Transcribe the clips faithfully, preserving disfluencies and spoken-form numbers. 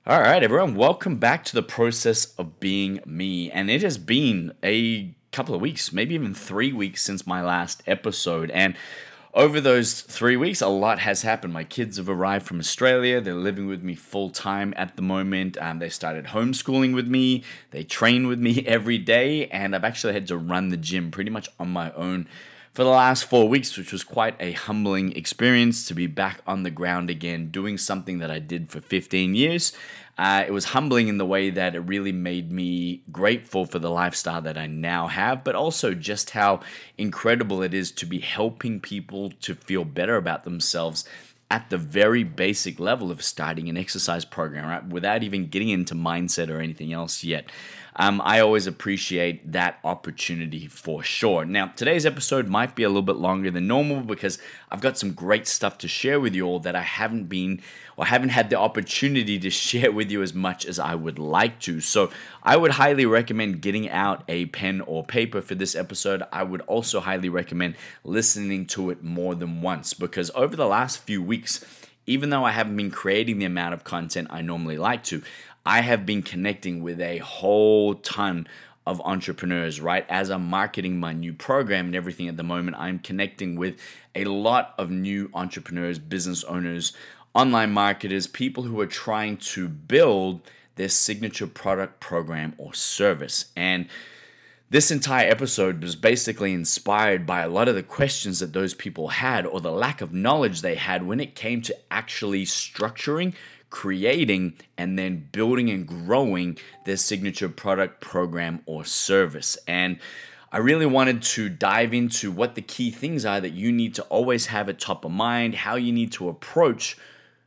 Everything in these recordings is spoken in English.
All right, everyone, welcome back to the process of being me. And it has been a couple of weeks, maybe even three weeks since my last episode. And over those three weeks, a lot has happened. My kids have arrived from Australia. They're living with me full time at the moment. Um, they started homeschooling with me. They train with me every day. And I've actually had to run the gym pretty much on my own for the last four weeks, which was quite a humbling experience to be back on the ground again, doing something that I did for fifteen years. Uh, it was humbling in the way that it really made me grateful for the lifestyle that I now have, but also just how incredible it is to be helping people to feel better about themselves at the very basic level of starting an exercise program, right? Without even getting into mindset or anything else yet. Um, I always appreciate that opportunity for sure. Now, today's episode might be a little bit longer than normal because I've got some great stuff to share with you all that I haven't been or haven't had the opportunity to share with you as much as I would like to. So I would highly recommend getting out a pen or paper for this episode. I would also highly recommend listening to it more than once because over the last few weeks, even though I haven't been creating the amount of content I normally like to, I have been connecting with a whole ton of entrepreneurs, right? As I'm marketing my new program and everything at the moment, I'm connecting with a lot of new entrepreneurs, business owners, online marketers, people who are trying to build their signature product, program, or service. And this entire episode was basically inspired by a lot of the questions that those people had or the lack of knowledge they had when it came to actually structuring, creating, and then building and growing their signature product, program, or service. And I really wanted to dive into what the key things are that you need to always have at top of mind, how you need to approach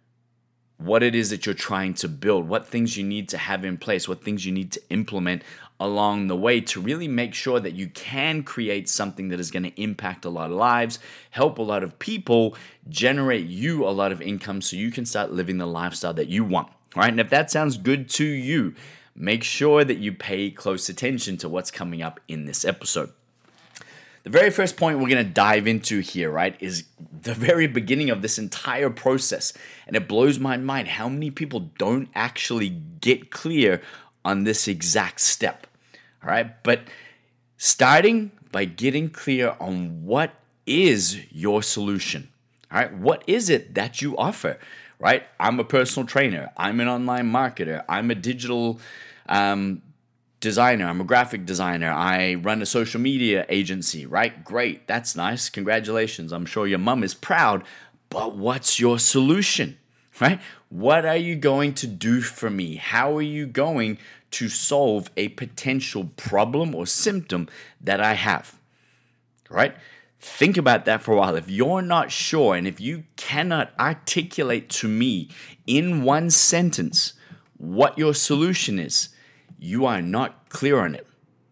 what it is that you're trying to build, what things you need to have in place, what things you need to implement along the way to really make sure that you can create something that is going to impact a lot of lives, help a lot of people, generate you a lot of income so you can start living the lifestyle that you want. All right, and if that sounds good to you, make sure that you pay close attention to what's coming up in this episode. The very first point we're going to dive into here, right, is the very beginning of this entire process. And it blows my mind how many people don't actually get clear on this exact step. All right, but starting by getting clear on what is your solution. All right, what is it that you offer, right? I'm a personal trainer. I'm an online marketer. I'm a digital um designer, I'm a graphic designer, I run a social media agency, right? Great, that's nice, congratulations. I'm sure your mom is proud, but what's your solution, right? What are you going to do for me? How are you going to solve a potential problem or symptom that I have, right? Think about that for a while. If you're not sure and if you cannot articulate to me in one sentence what your solution is, you are not clear on it,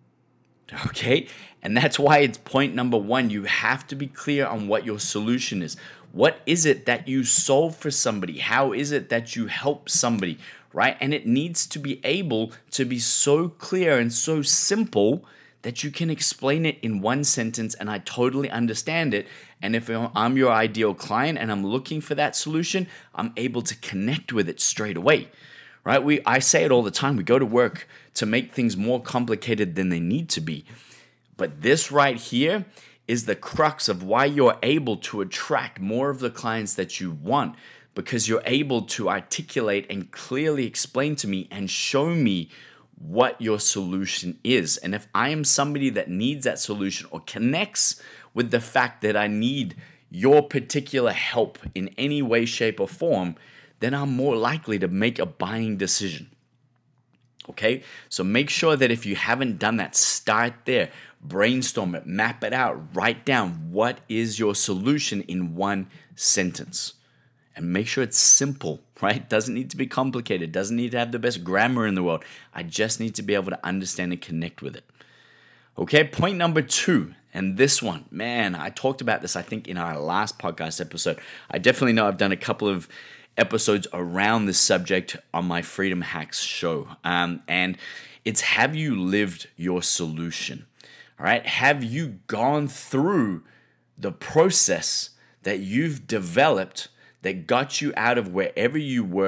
okay? And that's why it's point number one. You have to be clear on what your solution is. What is it that you solve for somebody? How is it that you help somebody, right? And it needs to be able to be so clear and so simple that you can explain it in one sentence and I totally understand it. And if I'm your ideal client and I'm looking for that solution, I'm able to connect with it straight away. Right? We I say it all the time. We go to work to make things more complicated than they need to be. But this right here is the crux of why you're able to attract more of the clients that you want, because you're able to articulate and clearly explain to me and show me what your solution is. And if I am somebody that needs that solution or connects with the fact that I need your particular help in any way, shape, or form, then I'm more likely to make a buying decision. Okay? So make sure that if you haven't done that, start there. Brainstorm it, map it out, write down what is your solution in one sentence. And make sure it's simple, right? Doesn't need to be complicated, doesn't need to have the best grammar in the world. I just need to be able to understand and connect with it. Okay, point number two, and this one, man, I talked about this, I think, in our last podcast episode. I definitely know I've done a couple of episodes around this subject on my Freedom Hacks show. Um, and it's, have you lived your solution? All right. Have you gone through the process that you've developed that got you out of wherever you were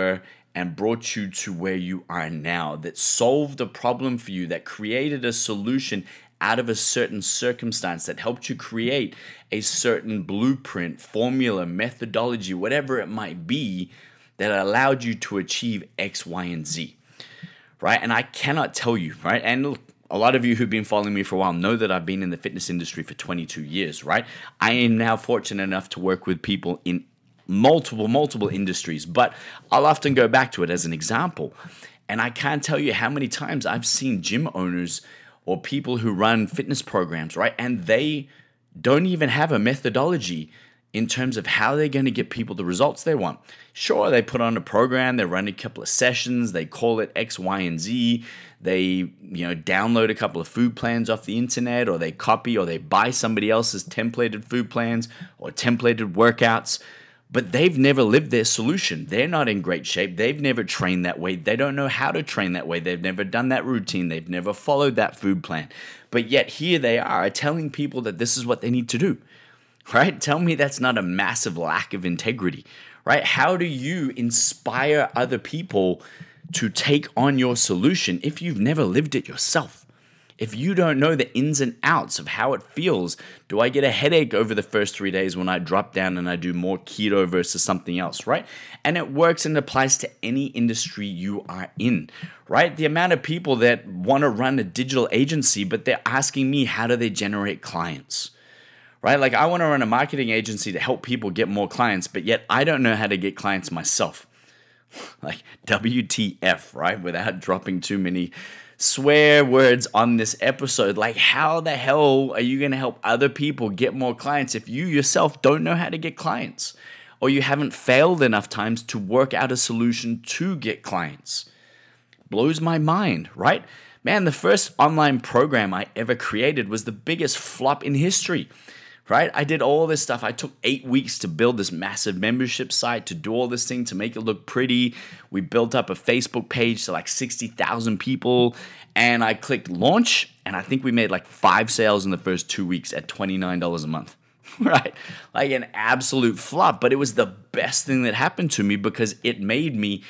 and brought you to where you are now, that solved a problem for you, that created a solution out of a certain circumstance, that helped you create a certain blueprint, formula, methodology, whatever it might be, that allowed you to achieve X, Y, and Z, right? And I cannot tell you, right? And look, a lot of you who've been following me for a while know that I've been in the fitness industry for twenty-two years, right? I am now fortunate enough to work with people in multiple, multiple industries, but I'll often go back to it as an example. And I can't tell you how many times I've seen gym owners or people who run fitness programs, right? And they don't even have a methodology in terms of how they're going to get people the results they want. Sure, they put on a program, they run a couple of sessions, they call it X, Y, and Z. They, you know, download a couple of food plans off the internet, or they copy or they buy somebody else's templated food plans or templated workouts. But they've never lived their solution. They're not in great shape. They've never trained that way. They don't know how to train that way. They've never done that routine. They've never followed that food plan. But yet here they are telling people that this is what they need to do, right? Tell me that's not a massive lack of integrity, right? How do you inspire other people to take on your solution if you've never lived it yourself? If you don't know the ins and outs of how it feels, do I get a headache over the first three days when I drop down and I do more keto versus something else, right? And it works and applies to any industry you are in, right? The amount of people that want to run a digital agency, but they're asking me, how do they generate clients, right? Like, I want to run a marketing agency to help people get more clients, but yet I don't know how to get clients myself. Like, W T F, right? Without dropping too many swear words on this episode. Like, how the hell are you going to help other people get more clients if you yourself don't know how to get clients, or you haven't failed enough times to work out a solution to get clients? Blows my mind, right? Man, the first online program I ever created was the biggest flop in history, right? I did all this stuff. I took eight weeks to build this massive membership site, to do all this thing, to make it look pretty. We built up a Facebook page to like sixty thousand people, and I clicked launch, and I think we made like five sales in the first two weeks at twenty-nine dollars a month, right? Like an absolute flop, but it was the best thing that happened to me because it made me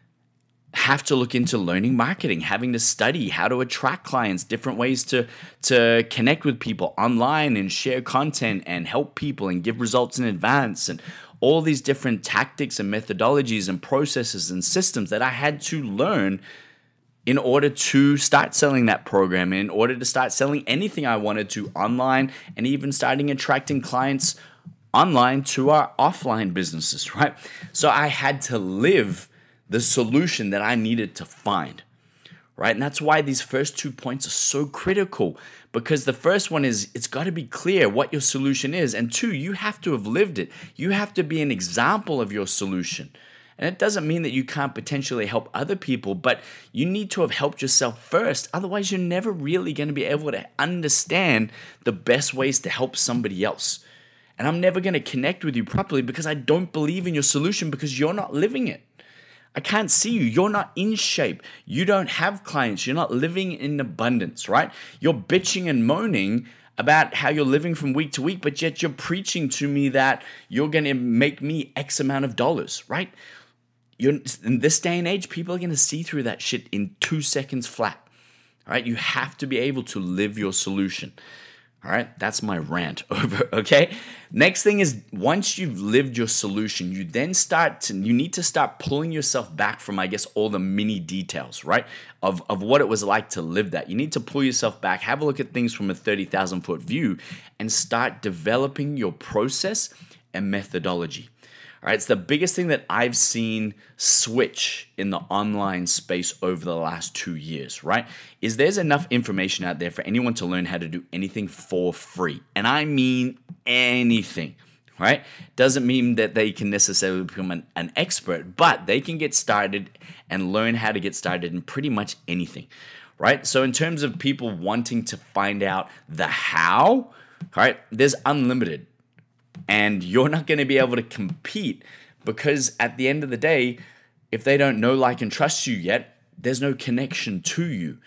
have to look into learning marketing, having to study how to attract clients, different ways to, to connect with people online and share content and help people and give results in advance, and all these different tactics and methodologies and processes and systems that I had to learn in order to start selling that program, in order to start selling anything I wanted to online, and even starting attracting clients online to our offline businesses, right? So I had to live the solution that I needed to find, right? And that's why these first two points are so critical, because the first one is it's got to be clear what your solution is. And two, you have to have lived it. You have to be an example of your solution. And it doesn't mean that you can't potentially help other people, but you need to have helped yourself first. Otherwise, you're never really going to be able to understand the best ways to help somebody else. And I'm never going to connect with you properly because I don't believe in your solution, because you're not living it. I can't see you. You're not in shape. You don't have clients. You're not living in abundance, right? You're bitching and moaning about how you're living from week to week, but yet you're preaching to me that you're going to make me X amount of dollars, right? You're, in this day and age, people are going to see through that shit in two seconds flat, all right? You have to be able to live your solution. All right, that's my rant over, okay? Next thing is, once you've lived your solution, you then start to, you need to start pulling yourself back from, I guess, all the mini details, right? Of, of what it was like to live that. You need to pull yourself back, have a look at things from a thirty thousand foot view, and start developing your process and methodology. All right, it's the biggest thing that I've seen switch in the online space over the last two years, right? Is there's enough information out there for anyone to learn how to do anything for free. And I mean anything, right? Doesn't mean that they can necessarily become an, an expert, but they can get started and learn how to get started in pretty much anything, right? So in terms of people wanting to find out the how, right, there's unlimited. And you're not going to be able to compete, because at the end of the day, if they don't know, like, and trust you yet, there's no connection to you.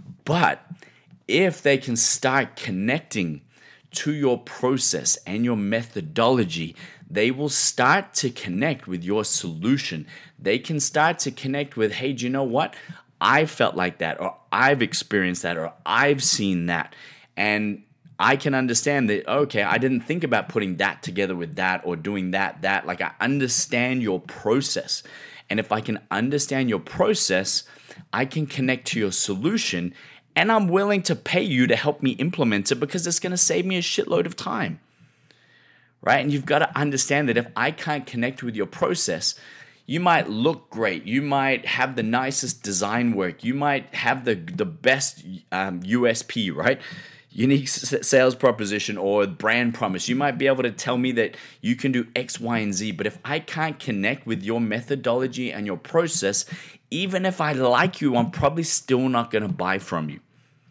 But if they can start connecting to your process and your methodology, they will start to connect with your solution. They can start to connect with, hey, do you know what? I felt like that, or I've experienced that, or I've seen that. And I can understand that, okay, I didn't think about putting that together with that or doing that, that. Like, I understand your process. And if I can understand your process, I can connect to your solution, and I'm willing to pay you to help me implement it because it's going to save me a shitload of time, right? And you've got to understand that if I can't connect with your process, you might look great. You might have the nicest design work. You might have the, the best um, U S P, right? Unique sales proposition or brand promise. You might be able to tell me that you can do X, Y, and Z. But if I can't connect with your methodology and your process, even if I like you, I'm probably still not going to buy from you.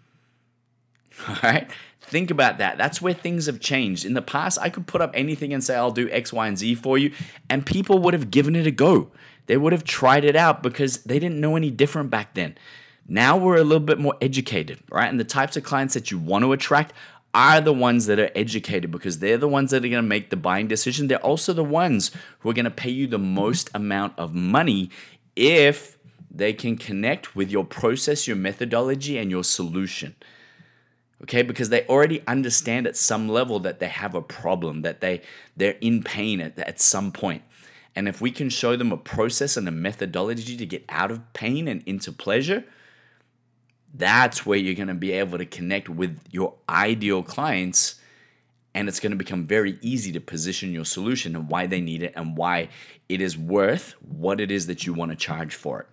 All right? Think about that. That's where things have changed. In the past, I could put up anything and say, I'll do X, Y, and Z for you, and people would have given it a go. They would have tried it out because they didn't know any different back then. Now we're a little bit more educated, right? And the types of clients that you want to attract are the ones that are educated because they're the ones that are going to make the buying decision. They're also the ones who are going to pay you the most amount of money if they can connect with your process, your methodology, and your solution. Okay, because they already understand at some level that they have a problem, that they, they're in pain at, at some point. And if we can show them a process and a methodology to get out of pain and into pleasure, that's where you're going to be able to connect with your ideal clients, and it's going to become very easy to position your solution and why they need it and why it is worth what it is that you want to charge for it.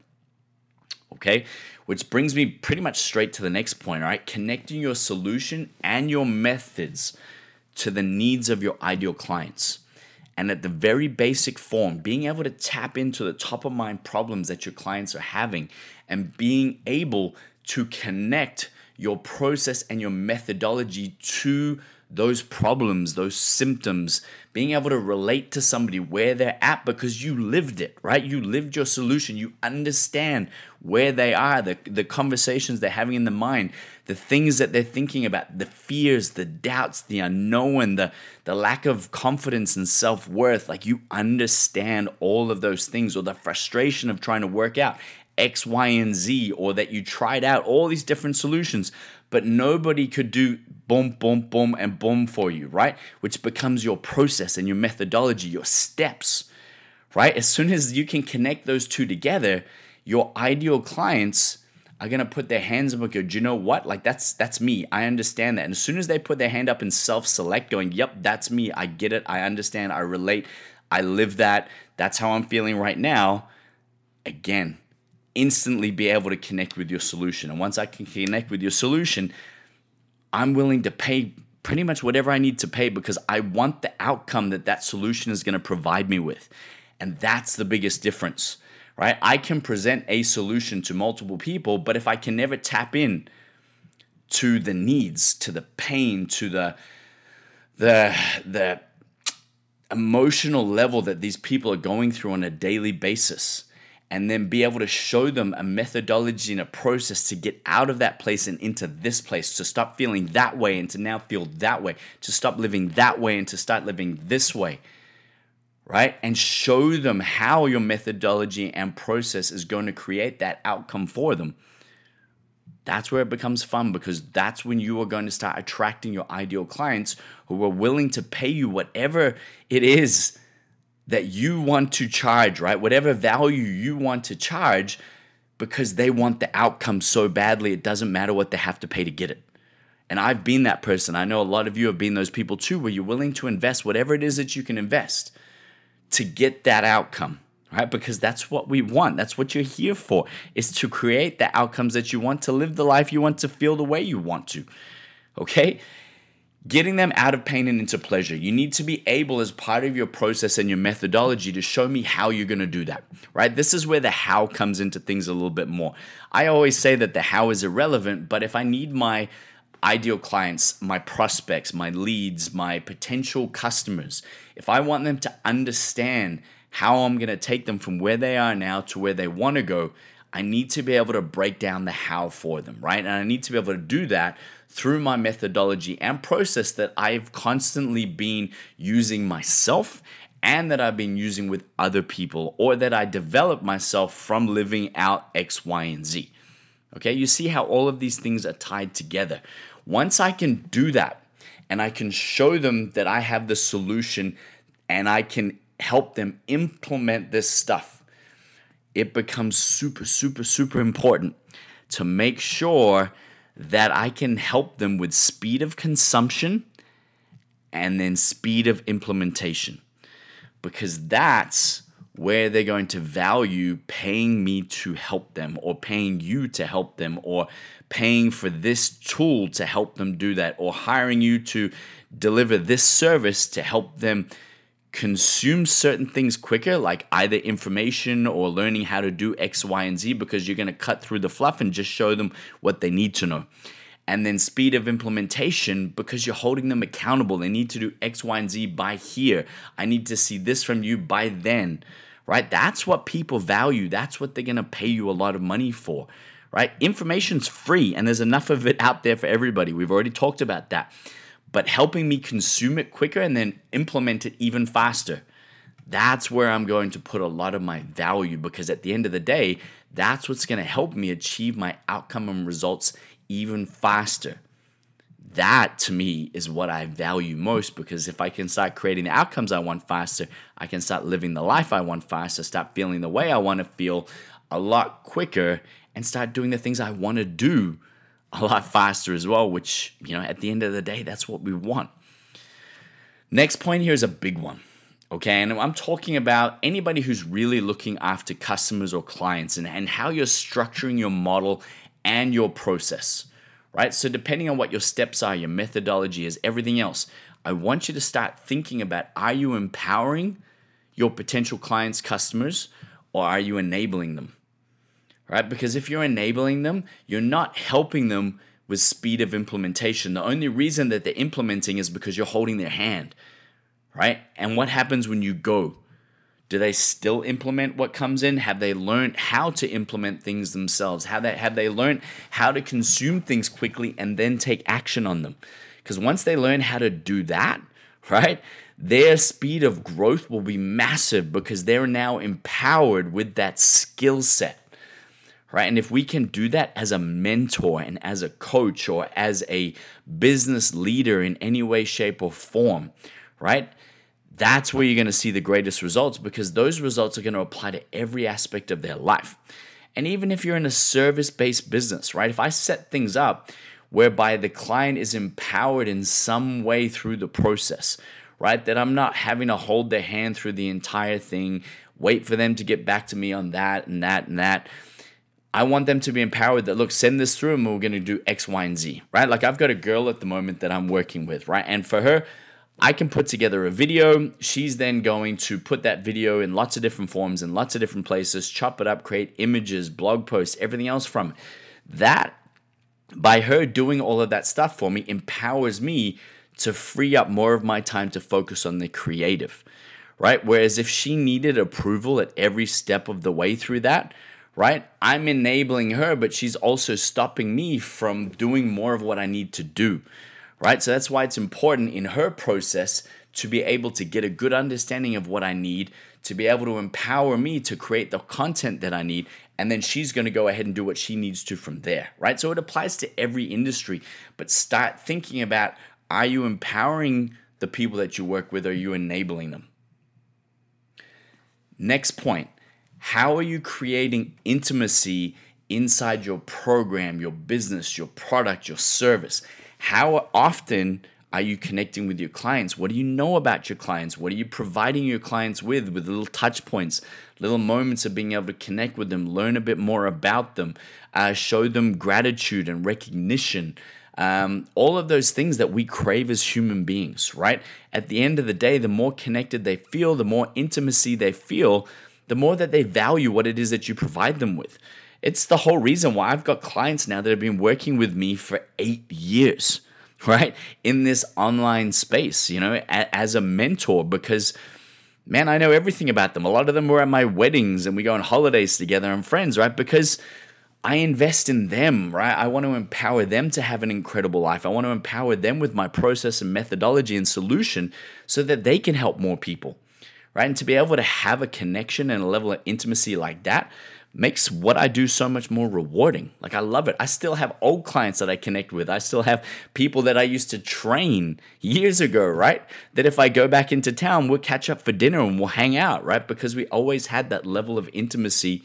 Okay, which brings me pretty much straight to the next point, all right? Connecting your solution and your methods to the needs of your ideal clients. And at the very basic form, being able to tap into the top of mind problems that your clients are having and being able to connect your process and your methodology to those problems, those symptoms, being able to relate to somebody where they're at because you lived it, right? You lived your solution. You understand where they are, the, the conversations they're having in the mind, the things that they're thinking about, the fears, the doubts, the unknown, the, the lack of confidence and self-worth. Like, you understand all of those things, or the frustration of trying to work out X, Y, and Z, or that you tried out all these different solutions, but nobody could do boom, boom, boom, and boom for you, right? Which becomes your process and your methodology, your steps, right? As soon as you can connect those two together, your ideal clients are going to put their hands up and go, do you know what? Like, that's that's me. I understand that. And as soon as they put their hand up and self-select going, yep, that's me. I get it. I understand. I relate. I live that. That's how I'm feeling right now. Again, instantly be able to connect with your solution. And once I can connect with your solution, I'm willing to pay pretty much whatever I need to pay because I want the outcome that that solution is going to provide me with. And that's the biggest difference, right? I can present a solution to multiple people, but if I can never tap in to the needs, to the pain, to the the the emotional level that these people are going through on a daily basis, and then be able to show them a methodology and a process to get out of that place and into this place, to stop feeling that way and to now feel that way, to stop living that way and to start living this way, right? And show them how your methodology and process is going to create that outcome for them. That's where it becomes fun, because that's when you are going to start attracting your ideal clients who are willing to pay you whatever it is that you want to charge, right? Whatever value you want to charge, because they want the outcome so badly, it doesn't matter what they have to pay to get it. And I've been that person. I know a lot of you have been those people too, where you're willing to invest whatever it is that you can invest to get that outcome, right? Because that's what we want. That's what you're here for, is to create the outcomes that you want, to live the life you want, to feel the way you want to, okay? Getting them out of pain and into pleasure. You need to be able, as part of your process and your methodology, to show me how you're going to do that, right? This is where the how comes into things a little bit more. I always say that the how is irrelevant, but if I need my ideal clients, my prospects, my leads, my potential customers, if I want them to understand how I'm going to take them from where they are now to where they want to go, I need to be able to break down the how for them, right? And I need to be able to do that through my methodology and process that I've constantly been using myself and that I've been using with other people, or that I developed myself from living out X, Y, and Z. Okay, you see how all of these things are tied together. Once I can do that and I can show them that I have the solution and I can help them implement this stuff, it becomes super, super, super important to make sure that I can help them with speed of consumption and then speed of implementation, because that's where they're going to value paying me to help them, or paying you to help them, or paying for this tool to help them do that, or hiring you to deliver this service to help them consume certain things quicker, like either information or learning how to do X, Y, and Z, because you're going to cut through the fluff and just show them what they need to know. And then speed of implementation, because you're holding them accountable. They need to do X, Y, and Z by here. I need to see this from you by then, right? That's what people value. That's what they're going to pay you a lot of money for, right? Information's free, and there's enough of it out there for everybody. We've already talked about that. But helping me consume it quicker and then implement it even faster, that's where I'm going to put a lot of my value, because at the end of the day, that's what's going to help me achieve my outcome and results even faster. That, to me, is what I value most, because if I can start creating the outcomes I want faster, I can start living the life I want faster, start feeling the way I want to feel a lot quicker, and start doing the things I want to do a lot faster as well, which, you know, at the end of the day, that's what we want. Next point here is a big one, okay? And I'm talking about anybody who's really looking after customers or clients, and, and how you're structuring your model and your process, right? So depending on what your steps are, your methodology is, everything else, I want you to start thinking about, are you empowering your potential clients, customers, or are you enabling them, right? Because if you're enabling them, you're not helping them with speed of implementation. The only reason that they're implementing is because you're holding their hand, right? And what happens when you go? Do they still implement what comes in? Have they learned how to implement things themselves? Have they, have they learned how to consume things quickly and then take action on them? Because once they learn how to do that, right, their speed of growth will be massive, because they're now empowered with that skill set, right? And if we can do that as a mentor and as a coach or as a business leader in any way, shape, or form, right, that's where you're going to see the greatest results, because those results are going to apply to every aspect of their life. And even if you're in a service-based business, right? If I set things up whereby the client is empowered in some way through the process, right? That I'm not having to hold their hand through the entire thing, wait for them to get back to me on that and that and that. I want them to be empowered that, look, send this through and we're going to do X, Y, and Z, right? Like I've got a girl at the moment that I'm working with, right? And for her, I can put together a video. She's then going to put that video in lots of different forms in lots of different places, chop it up, create images, blog posts, everything else from it. That, by her doing all of that stuff for me, empowers me to free up more of my time to focus on the creative, right? Whereas if she needed approval at every step of the way through that, right, I'm enabling her, but she's also stopping me from doing more of what I need to do. Right? So that's why it's important in her process to be able to get a good understanding of what I need, to be able to empower me to create the content that I need, and then she's going to go ahead and do what she needs to from there, right? So it applies to every industry, but start thinking about, are you empowering the people that you work with, or are you enabling them? Next point, how are you creating intimacy inside your program, your business, your product, your service? How often are you connecting with your clients? What do you know about your clients? What are you providing your clients with, with little touch points, little moments of being able to connect with them, learn a bit more about them, uh, show them gratitude and recognition, um, all of those things that we crave as human beings, right? At the end of the day, the more connected they feel, the more intimacy they feel, the more that they value what it is that you provide them with. It's the whole reason why I've got clients now that have been working with me for eight years, right? In this online space, you know, a- as a mentor, because, man, I know everything about them. A lot of them were at my weddings and we go on holidays together and friends, right? Because I invest in them, right? I want to empower them to have an incredible life. I want to empower them with my process and methodology and solution so that they can help more people, right? And to be able to have a connection and a level of intimacy like that makes what I do so much more rewarding. Like, I love it. I still have old clients that I connect with. I still have people that I used to train years ago, right? That if I go back into town, we'll catch up for dinner and we'll hang out, right? Because we always had that level of intimacy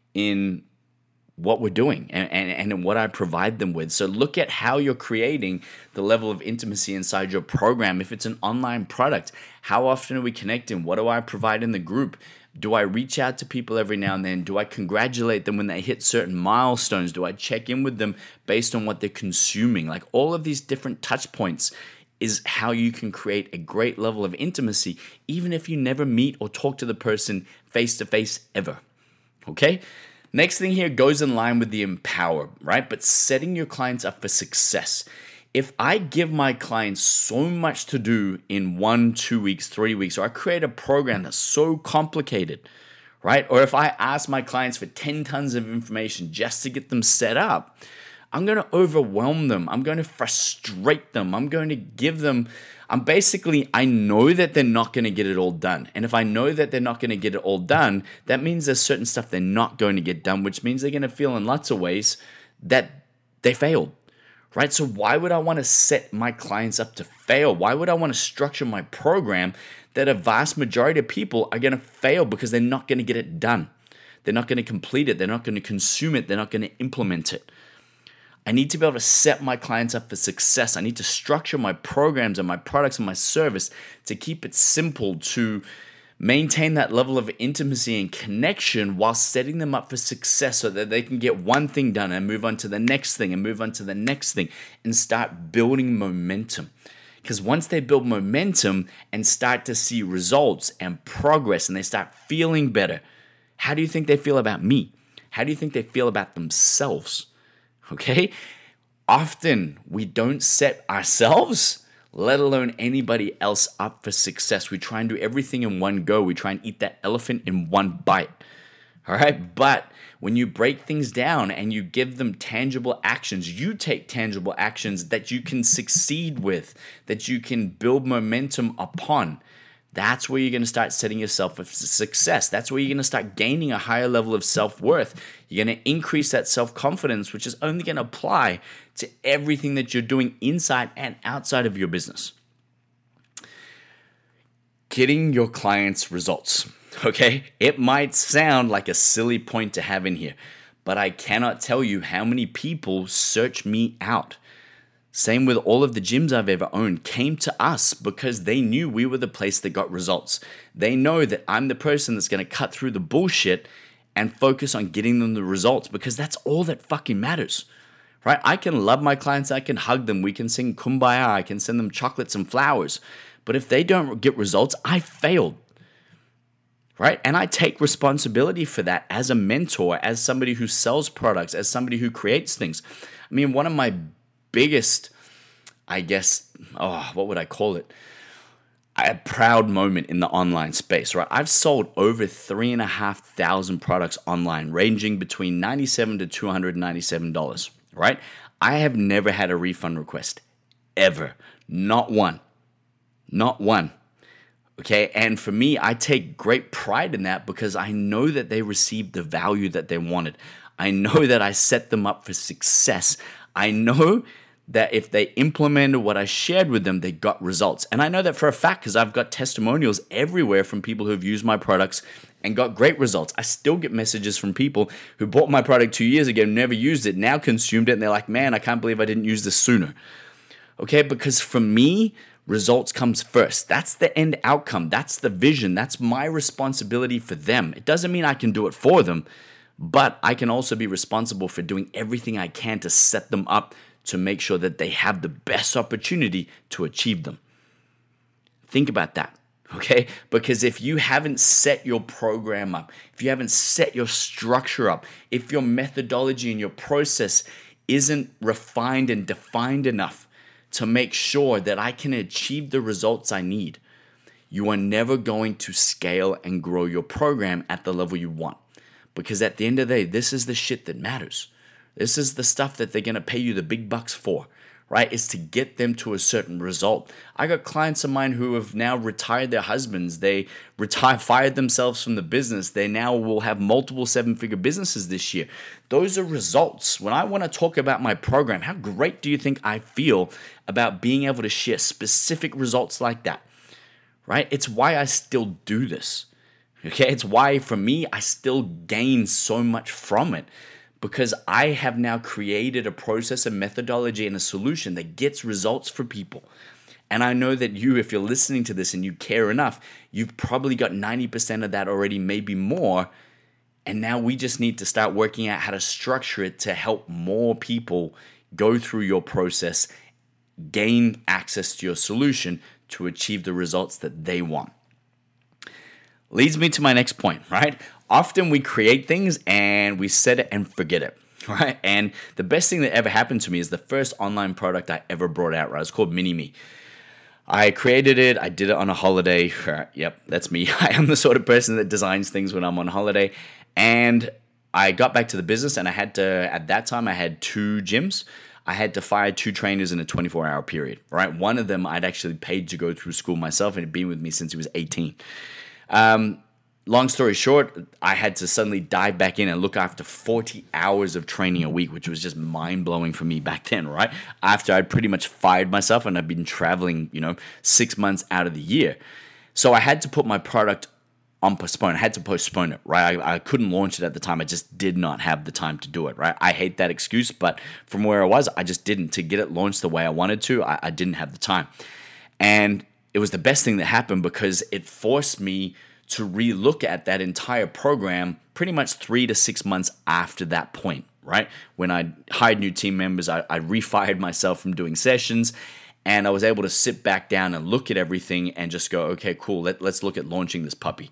in what we're doing and, and, and what I provide them with. So look at how you're creating the level of intimacy inside your program. If it's an online product, how often are we connecting? What do I provide in the group? Do I reach out to people every now and then? Do I congratulate them when they hit certain milestones? Do I check in with them based on what they're consuming? Like, all of these different touch points is how you can create a great level of intimacy, even if you never meet or talk to the person face to face ever. Okay? Next thing here goes in line with the empower, right? But setting your clients up for success. If I give my clients so much to do in one, two weeks, three weeks, or I create a program that's so complicated, right? Or if I ask my clients for ten tons of information just to get them set up, I'm going to overwhelm them. I'm going to frustrate them. I'm going to give them, I'm basically, I know that they're not going to get it all done. And if I know that they're not going to get it all done, that means there's certain stuff they're not going to get done, which means they're going to feel in lots of ways that they failed. Right? So why would I want to set my clients up to fail? Why would I want to structure my program that a vast majority of people are going to fail because they're not going to get it done? They're not going to complete it. They're not going to consume it. They're not going to implement it. I need to be able to set my clients up for success. I need to structure my programs and my products and my service to keep it simple, to maintain that level of intimacy and connection while setting them up for success so that they can get one thing done and move on to the next thing and move on to the next thing and start building momentum. Because once they build momentum and start to see results and progress and they start feeling better, how do you think they feel about me? How do you think they feel about themselves? Okay? Often we don't set ourselves, let alone anybody else, up for success. We try and do everything in one go. We try and eat that elephant in one bite. All right? But when you break things down and you give them tangible actions, you take tangible actions that you can succeed with, that you can build momentum upon. That's where you're going to start setting yourself up for success. That's where you're going to start gaining a higher level of self-worth. You're going to increase that self-confidence, which is only going to apply to everything that you're doing inside and outside of your business. Getting your clients results, okay? It might sound like a silly point to have in here, but I cannot tell you how many people search me out. Same with all of the gyms I've ever owned came to us because they knew we were the place that got results. They know that I'm the person that's going to cut through the bullshit and focus on getting them the results because that's all that fucking matters, right? I can love my clients. I can hug them. We can sing Kumbaya. I can send them chocolates and flowers. But if they don't get results, I failed, right? And I take responsibility for that as a mentor, as somebody who sells products, as somebody who creates things. I mean, one of my biggest, I guess, oh, what would I call it? A proud moment in the online space, right? I've sold over three and a half thousand products online, ranging between ninety-seven dollars to two hundred ninety-seven dollars, right? I have never had a refund request, ever. Not one. Not one. Okay, and for me, I take great pride in that because I know that they received the value that they wanted. I know that I set them up for success. I know that if they implemented what I shared with them, they got results. And I know that for a fact because I've got testimonials everywhere from people who've used my products and got great results. I still get messages from people who bought my product two years ago, never used it, now consumed it, and they're like, man, I can't believe I didn't use this sooner. Okay, because for me, results comes first. That's the end outcome. That's the vision. That's my responsibility for them. It doesn't mean I can do it for them, but I can also be responsible for doing everything I can to set them up to make sure that they have the best opportunity to achieve them. Think about that, okay? Because if you haven't set your program up, if you haven't set your structure up, if your methodology and your process isn't refined and defined enough to make sure that I can achieve the results I need, you are never going to scale and grow your program at the level you want. Because at the end of the day, this is the shit that matters. This is the stuff that they're going to pay you the big bucks for, right? Is to get them to a certain result. I got clients of mine who have now retired their husbands. They retired, fired themselves from the business. They now will have multiple seven-figure businesses this year. Those are results. When I want to talk about my program, how great do you think I feel about being able to share specific results like that, right? It's why I still do this, okay? It's why, for me, I still gain so much from it. Because I have now created a process, a methodology, and a solution that gets results for people. And I know that you, if you're listening to this and you care enough, you've probably got ninety percent of that already, maybe more. And now we just need to start working out how to structure it to help more people go through your process, gain access to your solution to achieve the results that they want. Leads me to my next point, right? Often we create things and we set it and forget it, right? And the best thing that ever happened to me is the first online product I ever brought out, right? It's called Mini-Me. I created it. I did it on a holiday. Yep, that's me. I am the sort of person that designs things when I'm on holiday. And I got back to the business and I had to, at that time, I had two gyms. I had to fire two trainers in a twenty-four hour period, right? One of them I'd actually paid to go through school myself and had been with me since he was eighteen. Um, long story short, I had to suddenly dive back in and look after forty hours of training a week, which was just mind-blowing for me back then, right? After I'd pretty much fired myself and I'd been traveling, you know, six months out of the year. So I had to put my product on postpone. I had to postpone it, right? I, I couldn't launch it at the time. I just did not have the time to do it, right? I hate that excuse, but from where I was, I just didn't. To get it launched the way I wanted to, I, I didn't have the time. And it was the best thing that happened because it forced me to relook at that entire program pretty much three to six months after that point, right? When I hired new team members, I, I refired myself from doing sessions, and I was able to sit back down and look at everything and just go, okay, cool, let, let's look at launching this puppy.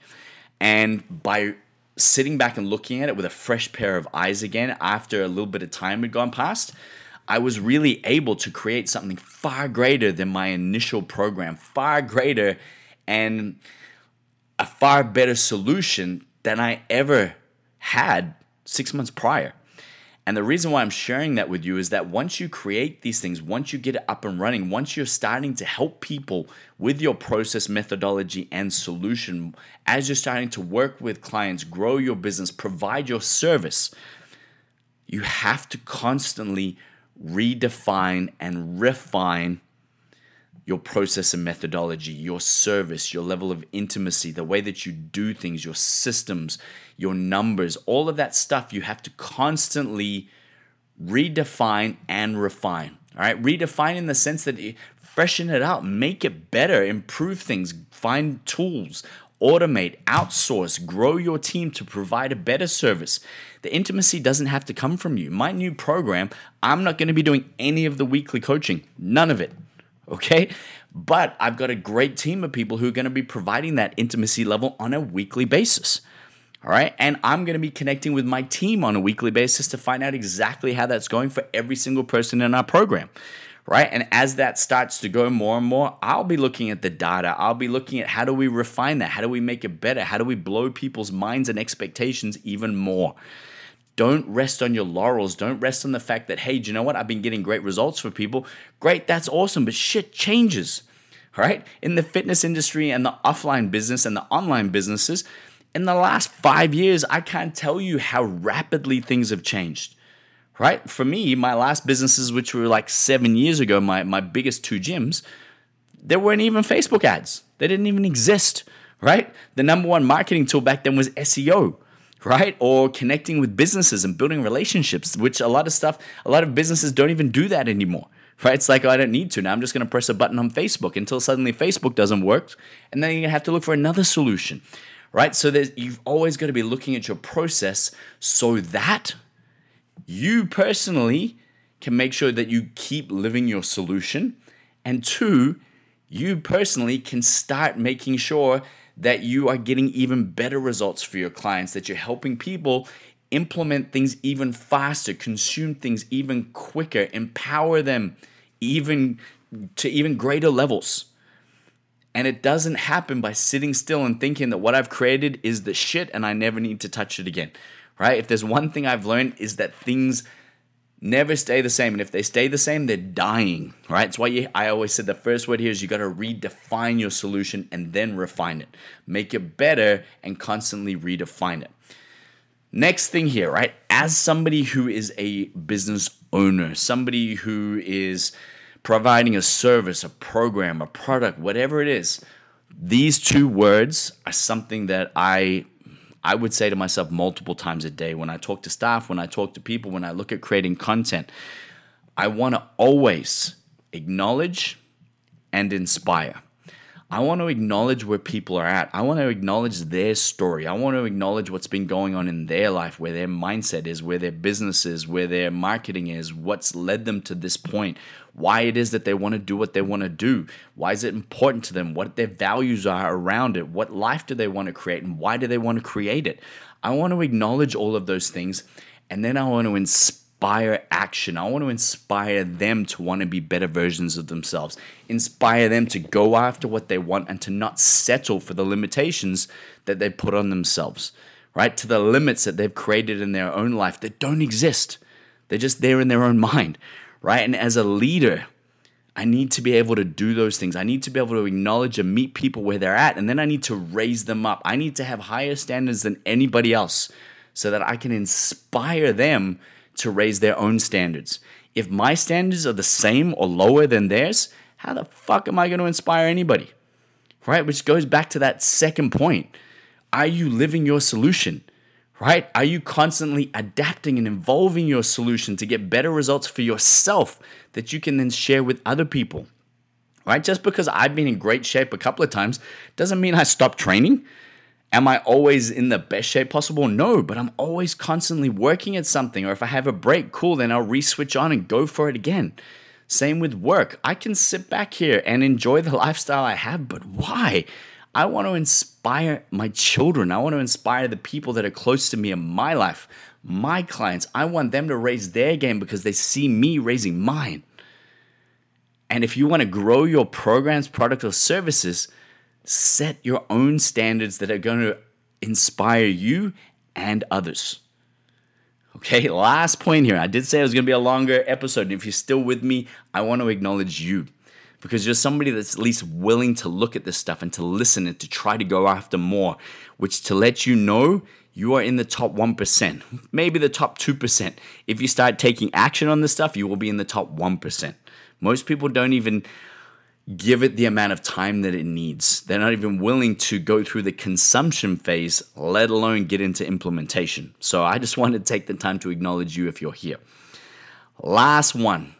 And by sitting back and looking at it with a fresh pair of eyes again, after a little bit of time had gone past, I was really able to create something far greater than my initial program, far greater and a far better solution than I ever had six months prior. And the reason why I'm sharing that with you is that once you create these things, once you get it up and running, once you're starting to help people with your process, methodology, and solution, as you're starting to work with clients, grow your business, provide your service, you have to constantly redefine and refine your process and methodology, your service, your level of intimacy, the way that you do things, your systems, your numbers, all of that stuff you have to constantly redefine and refine. All right, redefine in the sense that you freshen it up, make it better, improve things, find tools, automate, outsource, grow your team to provide a better service. The intimacy doesn't have to come from you. My new program, I'm not going to be doing any of the weekly coaching, none of it. Okay, but I've got a great team of people who are going to be providing that intimacy level on a weekly basis. All right, and I'm going to be connecting with my team on a weekly basis to find out exactly how that's going for every single person in our program. Right, and as that starts to go more and more, I'll be looking at the data. I'll be looking at how do we refine that? How do we make it better? How do we blow people's minds and expectations even more? Don't rest on your laurels. Don't rest on the fact that, hey, do you know what? I've been getting great results for people. Great, that's awesome, but shit changes, right? In the fitness industry and the offline business and the online businesses, in the last five years, I can't tell you how rapidly things have changed, right? For me, my last businesses, which were like seven years ago, my, my biggest two gyms, there weren't even Facebook ads. They didn't even exist, right? The number one marketing tool back then was S E O. Right? Or connecting with businesses and building relationships, which a lot of stuff, a lot of businesses don't even do that anymore. Right? It's like, oh, I don't need to. Now I'm just going to press a button on Facebook until suddenly Facebook doesn't work. And then you're going to have to look for another solution. Right? So there's, you've always got to be looking at your process so that you personally can make sure that you keep living your solution. And two, you personally can start making sure that you are getting even better results for your clients, that you're helping people implement things even faster, consume things even quicker, empower them even to even greater levels. And it doesn't happen by sitting still and thinking that what I've created is the shit and I never need to touch it again, right? If there's one thing I've learned is that things never stay the same. And if they stay the same, they're dying, right? That's why you, I always said the first word here is you got to redefine your solution and then refine it. Make it better and constantly redefine it. Next thing here, right? As somebody who is a business owner, somebody who is providing a service, a program, a product, whatever it is, these two words are something that I I would say to myself multiple times a day when I talk to staff, when I talk to people, when I look at creating content. I want to always acknowledge and inspire. I want to acknowledge where people are at. I want to acknowledge their story. I want to acknowledge what's been going on in their life, where their mindset is, where their business is, where their marketing is, what's led them to this point, why it is that they want to do what they want to do, why is it important to them, what their values are around it, what life do they want to create, and why do they want to create it. I want to acknowledge all of those things, and then I want to inspire action. I want to inspire them to want to be better versions of themselves, inspire them to go after what they want and to not settle for the limitations that they put on themselves, right? To the limits that they've created in their own life that don't exist. They're just there in their own mind, right? And as a leader, I need to be able to do those things. I need to be able to acknowledge and meet people where they're at, and then I need to raise them up. I need to have higher standards than anybody else so that I can inspire them to raise their own standards. If my standards are the same or lower than theirs, how the fuck am I going to inspire anybody? Right? Which goes back to that second point. Are you living your solution? Right? Are you constantly adapting and evolving your solution to get better results for yourself that you can then share with other people? Right? Just because I've been in great shape a couple of times doesn't mean I stopped training. Am I always in the best shape possible? No, but I'm always constantly working at something. Or if I have a break, cool, then I'll re-switch on and go for it again. Same with work. I can sit back here and enjoy the lifestyle I have, but why? I want to inspire my children. I want to inspire the people that are close to me in my life, my clients. I want them to raise their game because they see me raising mine. And if you want to grow your programs, products, or services, set your own standards that are going to inspire you and others. Okay, last point here. I did say it was going to be a longer episode. And if you're still with me, I want to acknowledge you because you're somebody that's at least willing to look at this stuff and to listen and to try to go after more, which to let you know you are in the top one percent, maybe the top two percent. If you start taking action on this stuff, you will be in the top one percent. Most people don't even give it the amount of time that it needs. They're not even willing to go through the consumption phase, let alone get into implementation. So I just wanted to take the time to acknowledge you if you're here. Last one.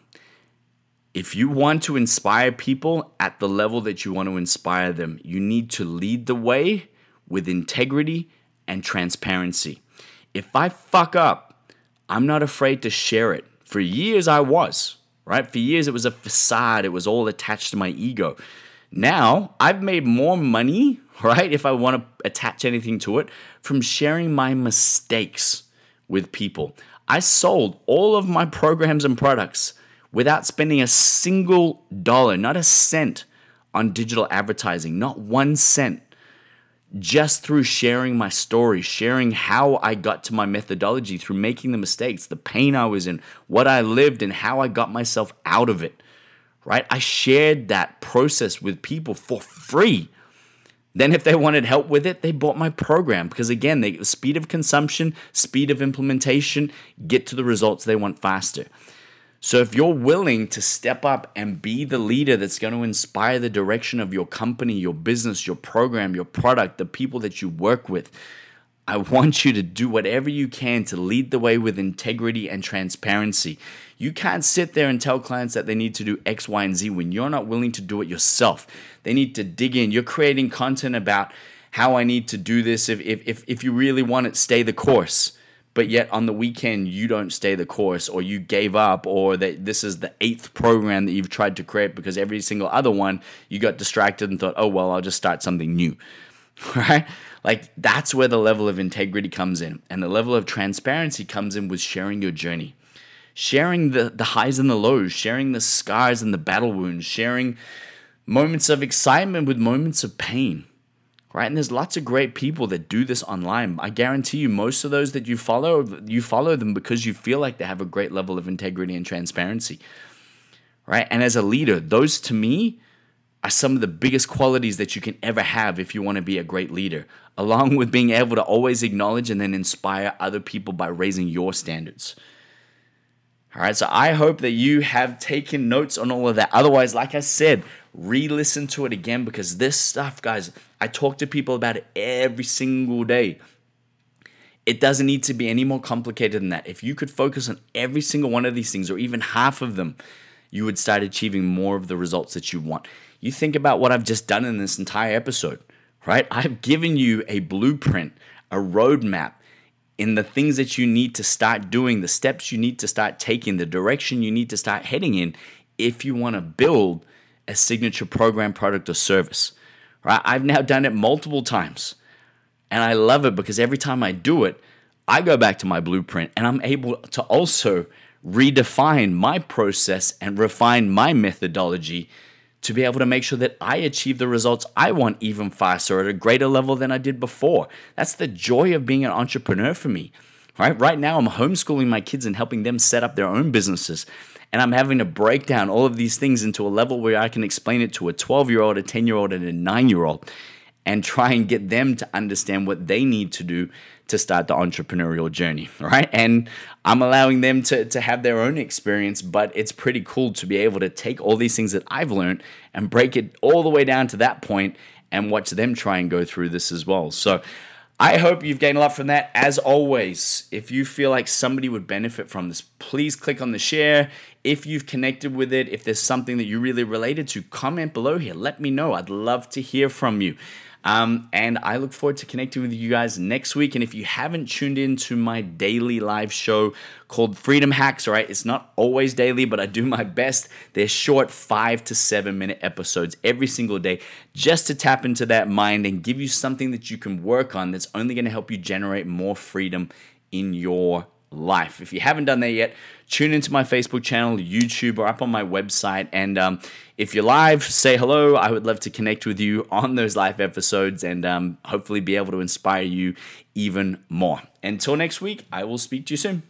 If you want to inspire people at the level that you want to inspire them, you need to lead the way with integrity and transparency. If I fuck up, I'm not afraid to share it. For years I was. Right? For years, it was a facade. It was all attached to my ego. Now, I've made more money, right, if I want to attach anything to it, from sharing my mistakes with people. I sold all of my programs and products without spending a single dollar, not a cent, on digital advertising, not one cent. Just through sharing my story, sharing how I got to my methodology, through making the mistakes, the pain I was in, what I lived, and how I got myself out of it, right? I shared that process with people for free. Then if they wanted help with it, they bought my program because, again, the speed of consumption, speed of implementation, get to the results they want faster. So if you're willing to step up and be the leader that's going to inspire the direction of your company, your business, your program, your product, the people that you work with, I want you to do whatever you can to lead the way with integrity and transparency. You can't sit there and tell clients that they need to do X, Y, and Z when you're not willing to do it yourself. They need to dig in. You're creating content about how I need to do this. If if if you really want it, stay the course. But yet on the weekend, you don't stay the course, or you gave up, or that this is the eighth program that you've tried to create because every single other one, you got distracted and thought, oh, well, I'll just start something new, right? Like that's where the level of integrity comes in. And the level of transparency comes in with sharing your journey, sharing the, the highs and the lows, sharing the scars and the battle wounds, sharing moments of excitement with moments of pain. right? And there's lots of great people that do this online. I guarantee you most of those that you follow, you follow them because you feel like they have a great level of integrity and transparency, right? And as a leader, those to me are some of the biggest qualities that you can ever have if you want to be a great leader, along with being able to always acknowledge and then inspire other people by raising your standards. All right, so I hope that you have taken notes on all of that. Otherwise, like I said, re-listen to it again, because this stuff, guys, I talk to people about it every single day. It doesn't need to be any more complicated than that. If you could focus on every single one of these things, or even half of them, you would start achieving more of the results that you want. You think about what I've just done in this entire episode, right? I've given you a blueprint, a roadmap, in the things that you need to start doing, the steps you need to start taking, the direction you need to start heading in if you want to build a signature program, product, or service, right? I've now done it multiple times, and I love it because every time I do it, I go back to my blueprint and I'm able to also redefine my process and refine my methodology to be able to make sure that I achieve the results I want even faster at a greater level than I did before. That's the joy of being an entrepreneur for me, right? Right now, I'm homeschooling my kids and helping them set up their own businesses. And I'm having to break down all of these things into a level where I can explain it to a twelve-year-old, a ten-year-old, and a nine-year-old, and try and get them to understand what they need to do to start the entrepreneurial journey, right? And I'm allowing them to, to have their own experience, but it's pretty cool to be able to take all these things that I've learned and break it all the way down to that point and watch them try and go through this as well. So I hope you've gained a lot from that. As always, if you feel like somebody would benefit from this, please click on the share. If you've connected with it, if there's something that you really related to, comment below here. Let me know. I'd love to hear from you. Um, and I look forward to connecting with you guys next week. And if you haven't tuned in to my daily live show called Freedom Hacks, all right, it's not always daily, but I do my best. They're short five to seven minute episodes every single day just to tap into that mind and give you something that you can work on that's only going to help you generate more freedom in your life. If you haven't done that yet, tune into my Facebook channel, YouTube, or up on my website. And um, if you're live, say hello. I would love to connect with you on those live episodes and um, hopefully be able to inspire you even more. Until next week, I will speak to you soon.